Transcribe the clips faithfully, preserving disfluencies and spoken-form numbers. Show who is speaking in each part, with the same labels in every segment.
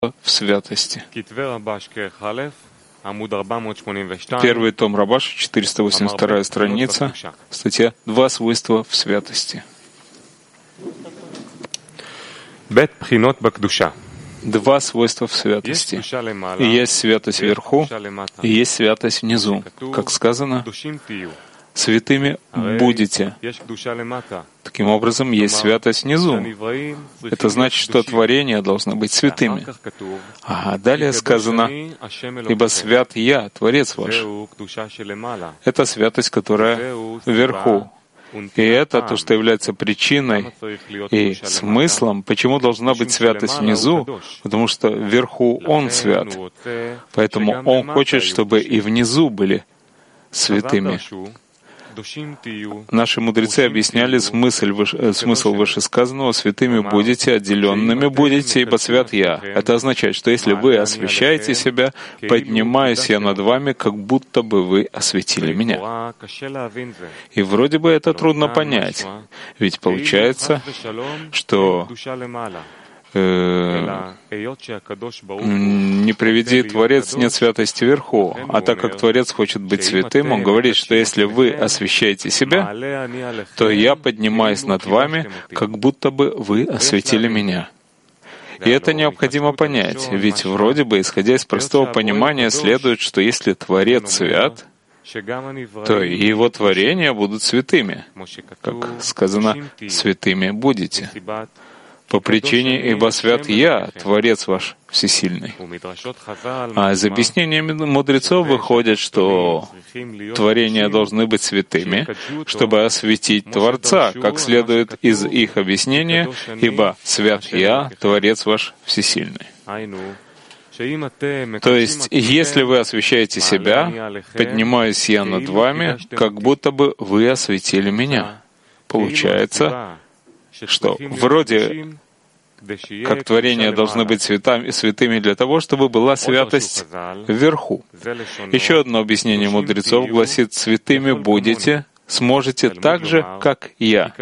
Speaker 1: в святости. Первый том Рабаша, четыреста восемьдесят вторая страница, статья «Два свойства в святости». Два свойства в святости. И есть святость вверху, и есть святость внизу. Как сказано, святыми будете. Таким образом, есть святость внизу. Это значит, что творения должны быть святыми. А далее сказано, «Ибо свят Я, Творец ваш». Это святость, которая вверху. И это то, что является причиной и смыслом, почему должна быть святость внизу, потому что вверху Он свят. Поэтому Он хочет, чтобы и внизу были святыми. Наши мудрецы объясняли смысл, смысл вышесказанного: «Святыми будете, отделенными будете, ибо свят Я». Это означает, что если вы освящаете себя, поднимаюсь Я над вами, как будто бы вы осветили Меня. И вроде бы это трудно понять, ведь получается, что Э, не приведи Творец, нет святости вверху. А так как Творец хочет быть святым, Он говорит, что если вы освящаете себя, то Я поднимаюсь над вами, как будто бы вы осветили Меня. И это необходимо понять, ведь вроде бы, исходя из простого понимания, следует, что если Творец свят, то и Его творения будут святыми. Как сказано, «святыми будете». По причине, ибо свят Я, Творец ваш всесильный. А из объяснения мудрецов выходит, что творения должны быть святыми, чтобы осветить Творца, как следует из их объяснения, ибо свят Я, Творец ваш всесильный. То есть, если вы освящаете себя, поднимаюсь Я над вами, как будто бы вы осветили Меня. Получается, что вроде как творения должны быть святами, святыми для того, чтобы была святость вверху. Еще одно объяснение мудрецов гласит: «Святыми будете, сможете так же, как Я».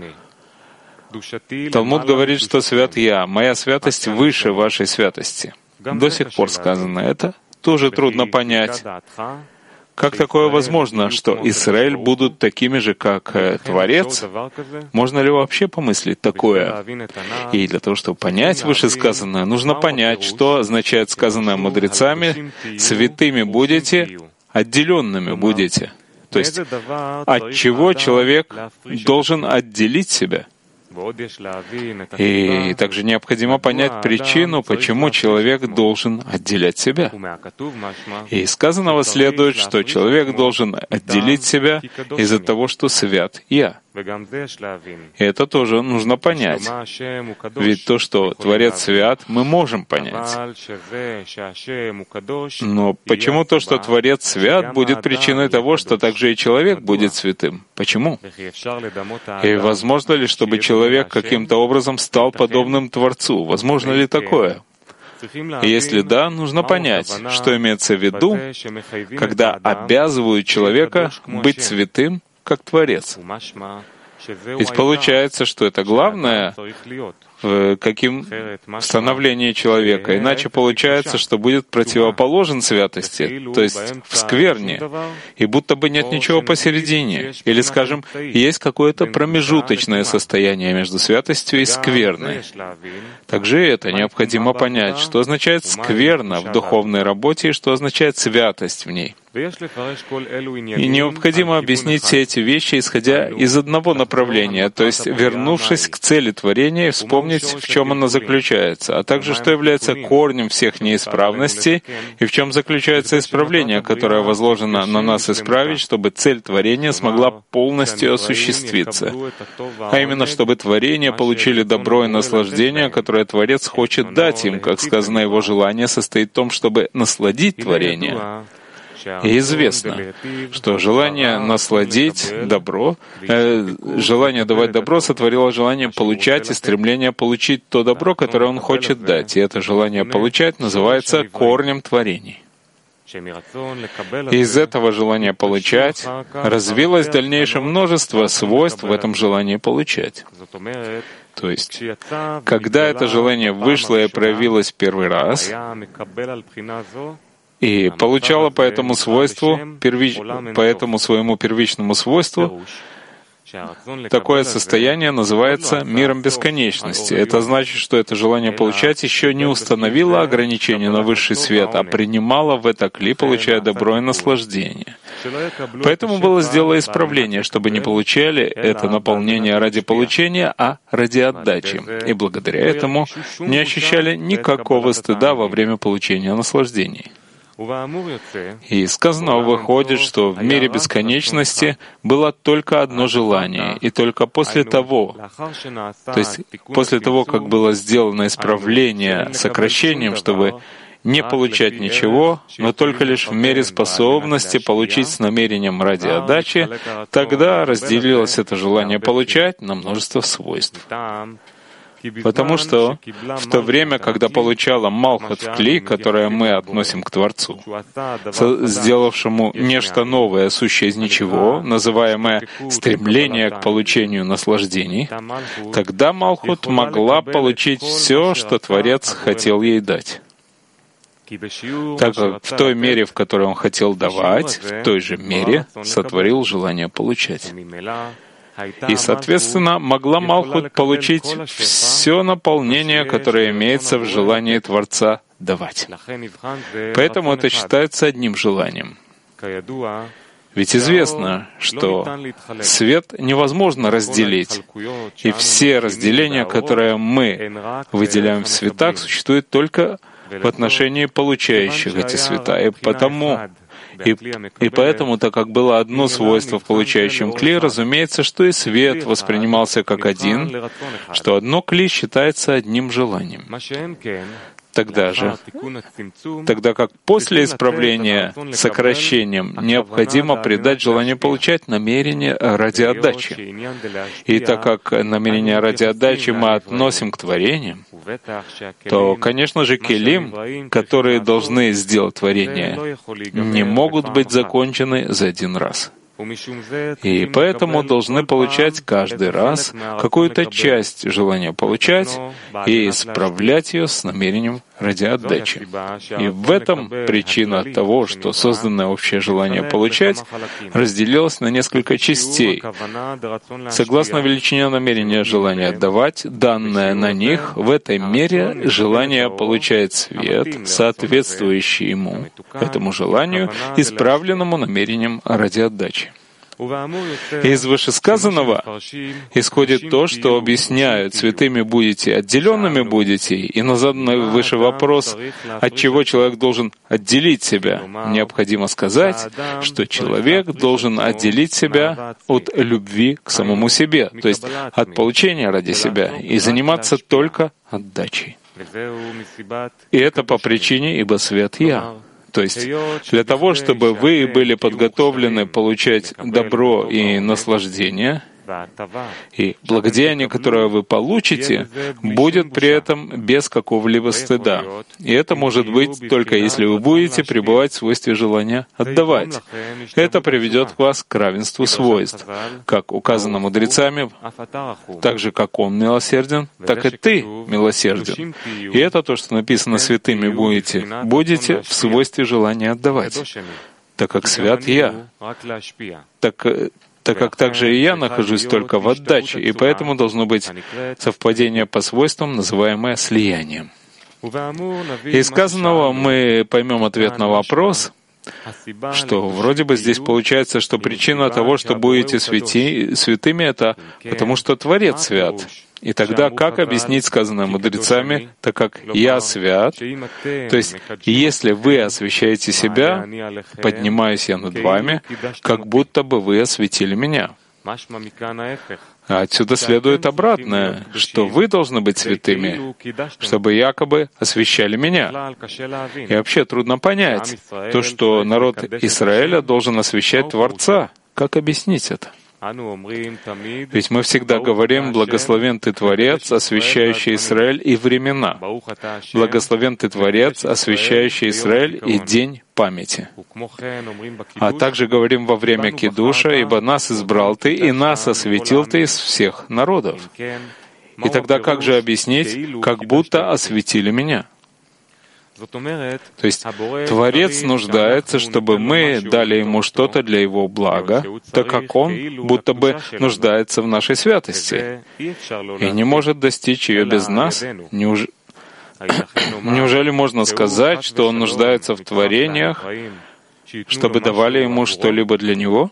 Speaker 1: Талмуд говорит, что свят Я, моя святость выше вашей святости. До сих пор сказано это, тоже трудно понять. Как такое возможно, что Израиль будут такими же, как э, Творец? Можно ли вообще помыслить такое? И для того, чтобы понять вышесказанное, нужно понять, что означает сказанное мудрецами: «Святыми будете, отделенными будете». То есть, от чего человек должен отделить себя? И также необходимо понять причину, почему человек должен отделять себя. И из сказанного следует, что человек должен отделить себя из-за того, что свят Я. И это тоже нужно понять. Ведь то, что Творец свят, мы можем понять. Но почему то, что Творец свят, будет причиной того, что также и человек будет святым? Почему? И возможно ли, чтобы человек каким-то образом стал подобным Творцу? Возможно ли такое? И если да, нужно понять, что имеется в виду, когда обязывают человека быть святым, как Творец. Ведь получается, что это главное в каким становлении человека. Иначе получается, что будет противоположен святости, то есть в скверне, и будто бы нет ничего посередине. Или, скажем, есть какое-то промежуточное состояние между святостью и скверной. Также это необходимо понять, что означает скверна в духовной работе и что означает святость в ней. И необходимо объяснить все эти вещи, исходя из одного направления, то есть вернувшись к цели творения и вспомнить, в чем она заключается, а также что является корнем всех неисправностей и в чем заключается исправление, которое возложено на нас исправить, чтобы цель творения смогла полностью осуществиться. А именно, чтобы творения получили добро и наслаждение, которое Творец хочет дать им, как сказано, Его желание состоит в том, чтобы насладить творение. И известно, что желание насладить добро, э, желание давать добро сотворило желание получать и стремление получить то добро, которое он хочет дать. И это желание получать называется корнем творений. Из этого желания получать развилось в дальнейшем множество свойств в этом желании получать. То есть, когда это желание вышло и проявилось первый раз, и получало по этому свойству, первич... по этому своему первичному свойству, такое состояние называется миром бесконечности. Это значит, что это желание получать еще не установило ограничения на высший свет, а принимало в это кли, получая добро и наслаждение. Поэтому было сделано исправление, чтобы не получали это наполнение ради получения, а ради отдачи. И благодаря этому не ощущали никакого стыда во время получения наслаждений. И из сказанного выходит, что в мире бесконечности было только одно желание, и только после того, то есть после того, как было сделано исправление сокращением, чтобы не получать ничего, но только лишь в мере способности получить с намерением ради отдачи, тогда разделилось это желание получать на множество свойств. Потому что в то время, когда получала Малхут в кли, которое мы относим к Творцу, сделавшему нечто новое, сущее из ничего, называемое стремление к получению наслаждений, тогда Малхут могла получить все, что Творец хотел ей дать. Так как в той мере, в которой он хотел давать, в той же мере сотворил желание получать. И, соответственно, могла Малхут получить все наполнение, которое имеется в желании Творца давать. Поэтому это считается одним желанием. Ведь известно, что свет невозможно разделить, и все разделения, которые мы выделяем в светах, существуют только в отношении получающих эти света. И потому И, и поэтому, так как было одно свойство в получающем кли, разумеется, что и свет воспринимался как один, что одно кли считается одним желанием. Тогда же, тогда как после исправления сокращением необходимо придать желание получать намерение ради отдачи. И так как намерение ради отдачи мы относим к творениям, то, конечно же, келим, которые должны сделать творение, не могут быть закончены за один раз. И поэтому должны получать каждый раз какую-то часть желания получать и исправлять ее с намерением ради отдачи. И в этом причина того, что созданное общее желание получать разделилось на несколько частей. Согласно величине намерения желания отдавать, данное на них, в этой мере желание получает свет, соответствующий ему, этому желанию, исправленному намерением ради отдачи. Из вышесказанного исходит то, что объясняют «святыми будете, отделенными будете», и на заданный выше вопрос, от чего человек должен отделить себя, необходимо сказать, что человек должен отделить себя от любви к самому себе, то есть от получения ради себя, и заниматься только отдачей. И это по причине «ибо свет я». То есть для того, чтобы вы были подготовлены получать добро и наслаждение, и благодеяние, которое вы получите, будет при этом без какого-либо стыда. И это может быть только если вы будете пребывать в свойстве желания отдавать. Это приведет вас к равенству свойств, как указано мудрецами, так же, как Он милосерден, так и ты милосерден. И это то, что написано «святыми будете», будете в свойстве желания отдавать, так как свят я, так так как также и я нахожусь только в отдаче, и поэтому должно быть совпадение по свойствам, называемое слиянием. Из сказанного мы поймем ответ на вопрос, что вроде бы здесь получается, что причина того, что будете святи, святыми, это потому что Творец свят. И тогда как объяснить сказанное мудрецами, так как «я свят», то есть если вы освящаете себя, поднимаюсь я над вами, как будто бы вы осветили меня. А отсюда следует обратное, что вы должны быть святыми, чтобы якобы освящали меня. И вообще трудно понять то, что народ Израиля должен освящать Творца. Как объяснить это? Ведь мы всегда говорим «Благословен Ты, Творец, освящающий Израиль и времена». «Благословен Ты, Творец, освящающий Израиль и день памяти». А также говорим во время Кидуша «Ибо нас избрал Ты, и нас осветил Ты из всех народов». И тогда как же объяснить, как будто осветили меня? То есть Творец нуждается, чтобы мы дали Ему что-то для Его блага, так как Он будто бы нуждается в нашей святости и не может достичь ее без нас. Неуж... Неужели можно сказать, что Он нуждается в творениях, чтобы давали Ему что-либо для Него?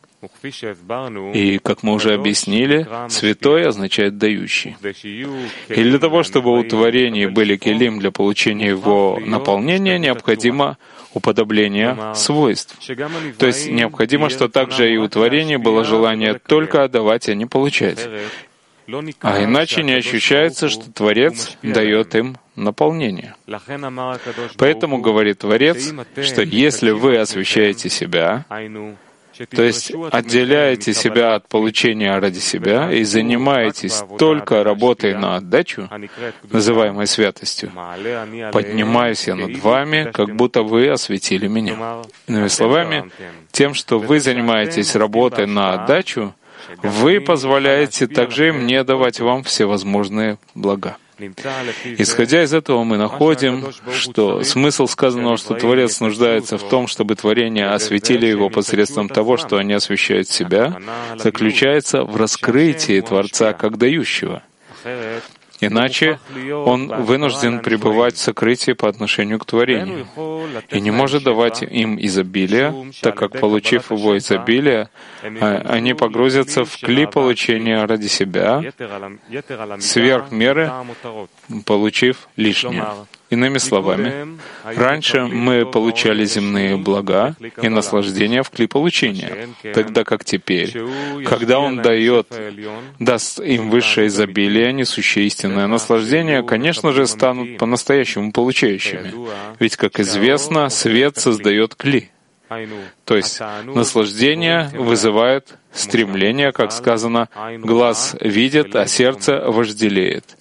Speaker 1: И, как мы уже объяснили, «святой» означает «дающий». И для того, чтобы у творений были келим для получения его наполнения, необходимо уподобление свойств. То есть необходимо, что также и у творений было желание только отдавать, а не получать. А иначе не ощущается, что Творец дает им наполнение. Поэтому говорит Творец, что если вы освящаете себя, то есть отделяете себя от получения ради себя и занимаетесь только работой на отдачу, называемой святостью, поднимаюсь я над вами, как будто вы осветили меня. Иными словами, тем, что вы занимаетесь работой на отдачу, вы позволяете также и мне давать вам всевозможные блага. Исходя из этого, мы находим, что смысл сказанного, что Творец нуждается в том, чтобы творения осветили Его посредством того, что они освещают себя, заключается в раскрытии Творца как дающего. Иначе он вынужден пребывать в сокрытии по отношению к творению и не может давать им изобилие, так как, получив его изобилие, они погрузятся в кли получения ради себя, сверх меры, получив лишнее. Иными словами, раньше мы получали земные блага и наслаждения в кли получения, тогда как теперь, когда Он дает, даст им высшее изобилие, несущее истинное наслаждение, конечно же, станут по-настоящему получающими. Ведь, как известно, свет создает кли. То есть наслаждение вызывает стремление, как сказано, глаз видит, а сердце вожделеет.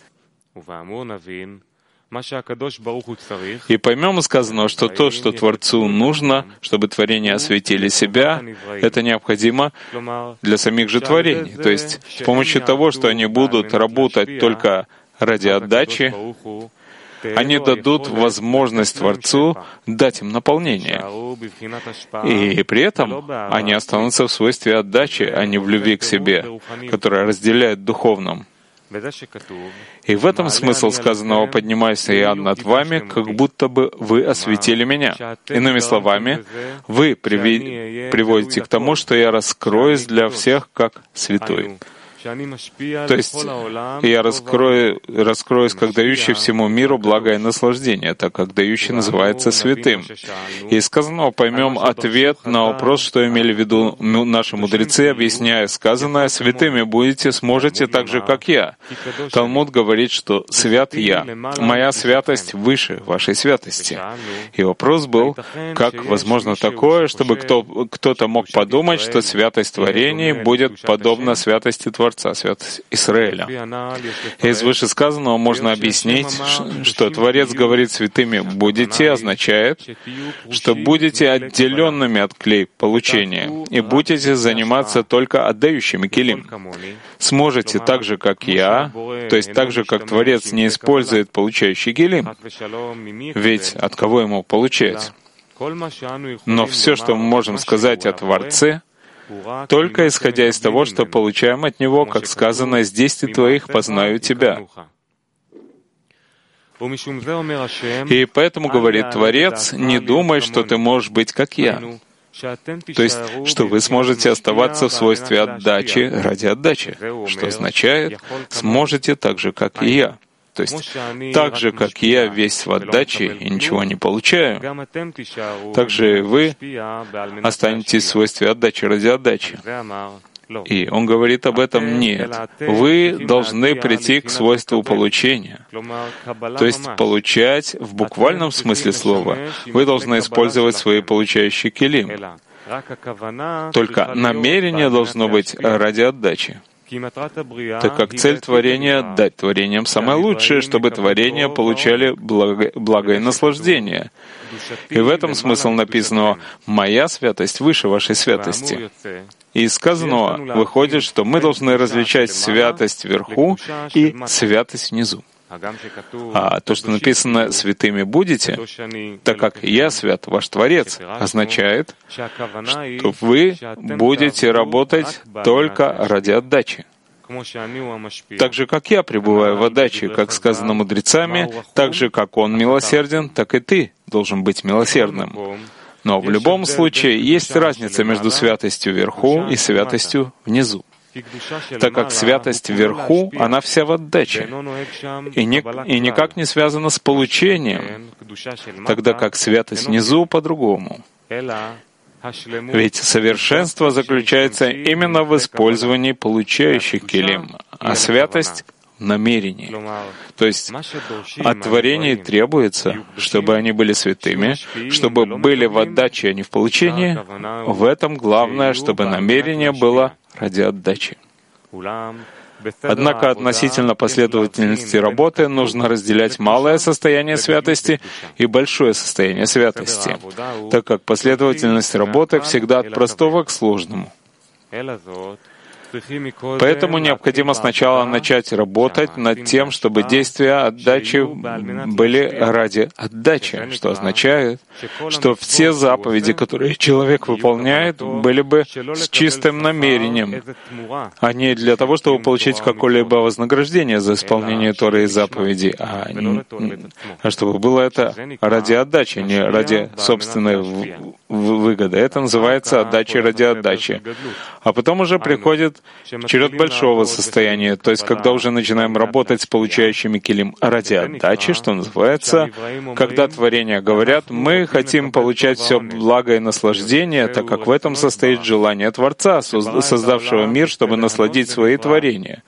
Speaker 1: И поймем из сказанного, что то, что Творцу нужно, чтобы творения осветили себя, это необходимо для самих же творений. То есть с помощью того, что они будут работать только ради отдачи, они дадут возможность Творцу дать им наполнение. И при этом они останутся в свойстве отдачи, а не в любви к себе, которая разделяет духовном. И в этом смысл сказанного «поднимайся я над вами, как будто бы вы осветили меня». Иными словами, вы приводите к тому, что я раскроюсь для всех как святой. То есть я раскрою, раскроюсь как дающий всему миру благо и наслаждение, так как дающий называется святым. И из сказанного поймем ответ на вопрос, что имели в виду наши мудрецы, объясняя сказанное: «Святыми будете, сможете так же, как я». Талмуд говорит, что «свят я». Моя святость выше вашей святости. И вопрос был, как возможно такое, чтобы кто, кто-то мог подумать, что святость творений будет подобна святости Творца, святость Израиля. Из вышесказанного можно объяснить, что Творец говорит «святыми будете» означает, что будете отделенными от клей получения и будете заниматься только отдающими келим. Сможете так же, как я, то есть так же, как Творец не использует получающий келим, ведь от кого ему получать? Но все, что мы можем сказать о Творце, только исходя из того, что получаем от Него, как сказано, «Из действий Твоих познаю Тебя». И поэтому говорит Творец: «Не думай, что ты можешь быть как я». То есть, что вы сможете оставаться в свойстве отдачи ради отдачи, что означает, сможете так же, как и я. То есть, так же, как я весь в отдаче и ничего не получаю, так же вы останетесь в свойстве отдачи ради отдачи. И он говорит об этом: нет, вы должны прийти к свойству получения. То есть получать в буквальном смысле слова. Вы должны использовать свои получающие келим. Только намерение должно быть ради отдачи. так как цель творения — дать творениям самое лучшее, чтобы творения получали благо, благо и наслаждение. И в этом смысл написанного «Моя святость выше вашей святости». И из сказанного выходит, что мы должны различать святость вверху и святость внизу. А то, что написано «святыми будете», так как «я свят, ваш Творец», означает, что вы будете работать только ради отдачи. Так же, как я пребываю в отдаче, как сказано мудрецами, так же, как Он милосерден, так и ты должен быть милосердным. Но в любом случае есть разница между святостью вверху и святостью внизу. Так как святость вверху, она вся в отдаче, и, не, и никак не связана с получением, тогда как святость внизу по-другому. Ведь совершенство заключается именно в использовании получающих килим, а святость — в намерении. То есть от творений требуется, чтобы они были святыми, чтобы были в отдаче, а не в получении. В этом главное, чтобы намерение было ради отдачи. Однако относительно последовательности работы нужно разделять малое состояние святости и большое состояние святости, так как последовательность работы всегда от простого к сложному. Поэтому необходимо сначала начать работать над тем, чтобы действия отдачи были ради отдачи, что означает, что все заповеди, которые человек выполняет, были бы с чистым намерением, а не для того, чтобы получить какое-либо вознаграждение за исполнение Торы и заповедей, а, а чтобы было это ради отдачи, не ради собственной выгоды. Это называется отдачей ради отдачи. А потом уже приходит черед большого состояния, то есть когда уже начинаем работать с получающими килим ради отдачи, что называется, когда творения говорят, мы хотим получать все благо и наслаждение, так как в этом состоит желание Творца, создавшего мир, чтобы насладить свои творения.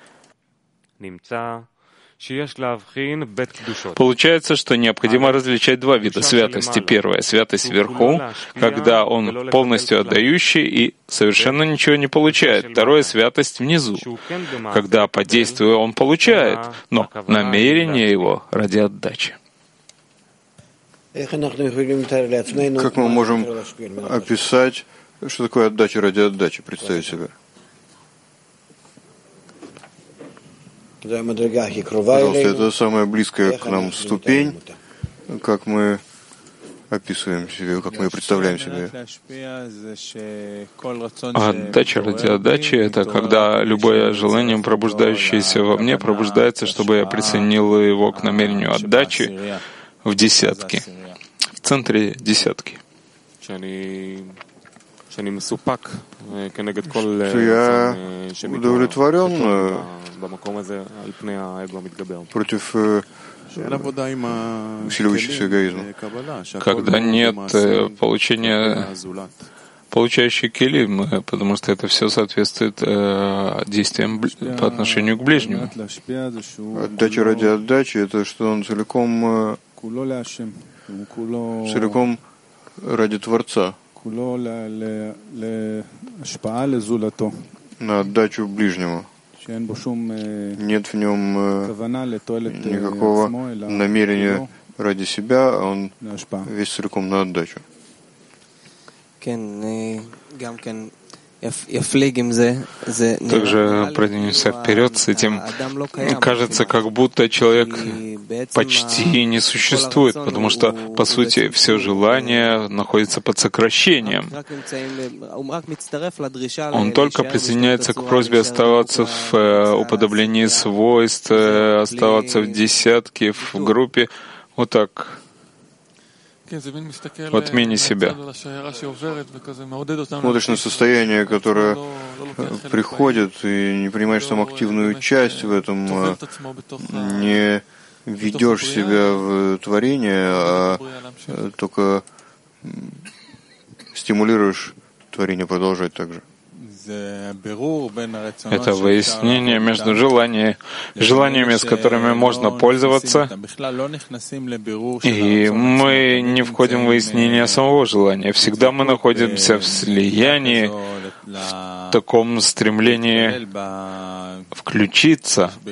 Speaker 1: Получается, что необходимо различать два вида святости. Первое — святость вверху, когда он полностью отдающий и совершенно ничего не получает. Второе — святость внизу, когда по действию он получает, но намерение его ради отдачи.
Speaker 2: Как мы можем описать, что такое отдача ради отдачи, представить себе? Пожалуйста, это самая близкая к нам ступень, как мы описываем себе, как мы представляем себе.
Speaker 1: Отдача ради отдачи — это когда любое желание, пробуждающееся во мне, пробуждается, чтобы я присоединил его к намерению отдачи в десятки, в центре десятки.
Speaker 2: Что я удовлетворен против усиливающегося эгоизма.
Speaker 1: Когда нет получения получающей килим, потому что это все соответствует э, действиям по отношению к ближнему.
Speaker 2: Отдача ради отдачи — это что он целиком, целиком ради Творца, на отдачу ближнему. Нет в нем никакого намерения ради себя, а он весь целиком на отдачу.
Speaker 1: Также продвинемся вперед с этим. Кажется, как будто человек почти не существует, потому что, по сути, все желание находится под сокращением. Он только присоединяется к просьбе оставаться в уподоблении свойств, оставаться в десятке, в группе. Вот так. В отмене себя.
Speaker 2: Смотришь на состояние, которое приходит, и не принимаешь там активную часть в этом, не ведешь себя в творение, а только стимулируешь творение продолжать так же.
Speaker 1: Это выяснение между желаниями, желаниями, с которыми можно пользоваться, и мы не входим в выяснение самого желания. Всегда мы находимся в слиянии, в таком стремлении включиться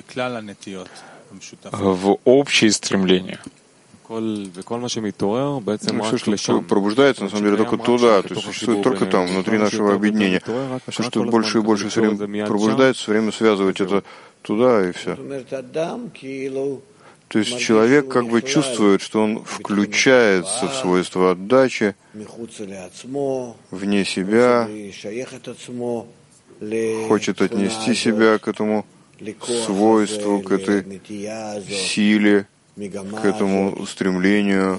Speaker 1: в общие стремления.
Speaker 2: Ну, все, что пробуждается, на самом деле, только туда, то есть существует только там, внутри нашего объединения. А все, что больше и больше все время пробуждается, все время связывать это туда и все. То есть человек как бы чувствует, что он включается в свойства отдачи, вне себя, хочет отнести себя к этому свойству, к этой силе, к этому стремлению,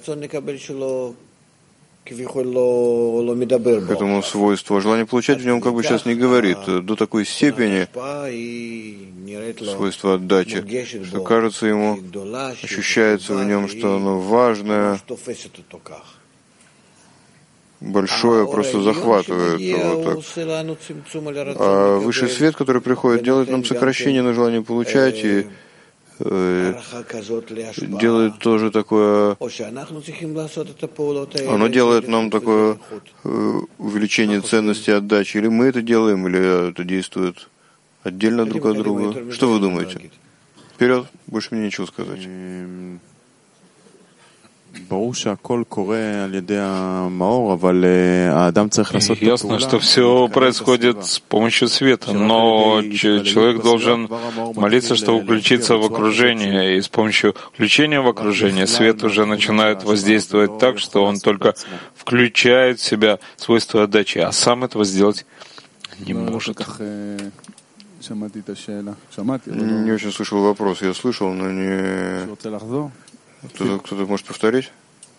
Speaker 2: к этому свойству. А желание получать в нем как бы сейчас не говорит. До такой степени свойство отдачи, что кажется ему, ощущается в нем, что оно важное, большое, просто захватывает его так. А высший свет, который приходит, делает нам сокращение на желание получать и делает тоже такое, оно делает нам такое увеличение ценности отдачи. Или мы это делаем, или это действует отдельно друг от друга. Что вы думаете? Вперед, больше мне нечего сказать.
Speaker 1: Ясно, что все происходит с помощью света, но человек должен молиться, чтобы включиться в окружение, и с помощью включения в окружение свет уже начинает воздействовать так, что он только включает в себя свойства отдачи, а сам этого сделать не может.
Speaker 2: Не очень слышал вопрос, я слышал, но не... Кто-то, кто-то может повторить?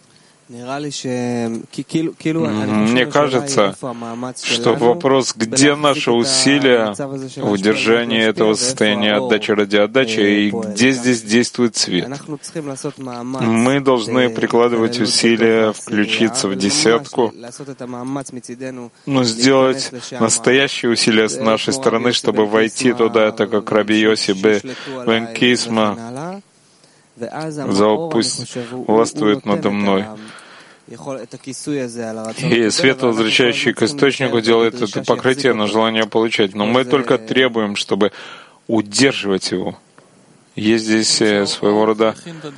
Speaker 1: Мне кажется, что вопрос, где наши усилия в удержании этого состояния отдачи ради отдачи, и где здесь действует свет. Мы должны прикладывать усилия, включиться в десятку, но сделать настоящие усилия с нашей стороны, чтобы войти туда, так как Раби Йоси бен Кисма Зал пусть властвует надо мной. И свет, возвращающий к источнику, делает это покрытие на желание получать. Но мы только требуем, чтобы удерживать его. Есть здесь своего рода...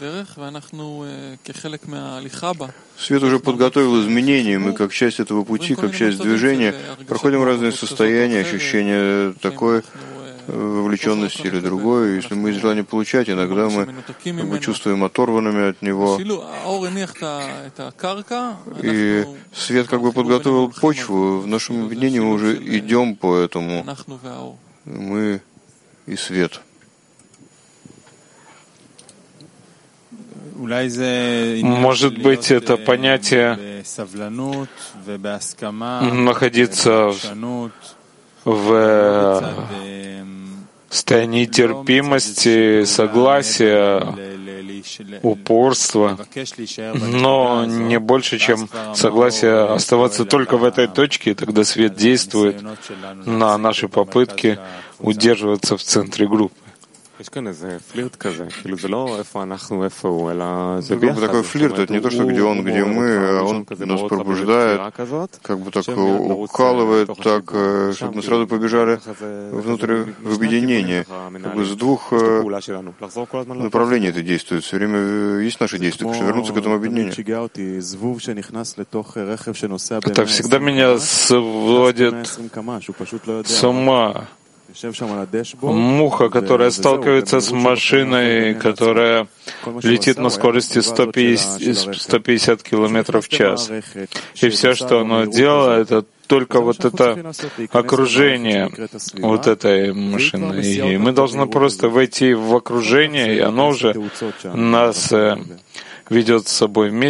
Speaker 2: Свет уже подготовил изменения. Мы, как часть этого пути, как часть движения, проходим разные состояния, ощущения такой вовлеченности или другое. Если мы из желания получать, иногда мы, мы чувствуем оторванными от него. И свет как бы подготовил почву. В нашем объединении мы уже идем по этому. Мы и свет.
Speaker 1: Может быть, это понятие находиться в состоянии терпимости, согласия, упорства, но не больше, чем согласие оставаться только в этой точке, и тогда свет действует на наши попытки удерживаться в центре группы.
Speaker 2: Такой флирт, это не то, что где он, где мы, а он нас пробуждает, как бы так укалывает, так, чтобы мы сразу побежали внутрь в объединение. Как бы с двух направлений это действует. Все время есть наши действия, чтобы вернуться к этому объединению.
Speaker 1: Это всегда меня сводит с ума. Муха, которая сталкивается с машиной, которая летит на скорости сто пятьдесят километров в час. И все, что оно делает, это только вот это окружение вот этой машины. И мы должны просто войти в окружение, и оно уже нас ведет с собой вместе.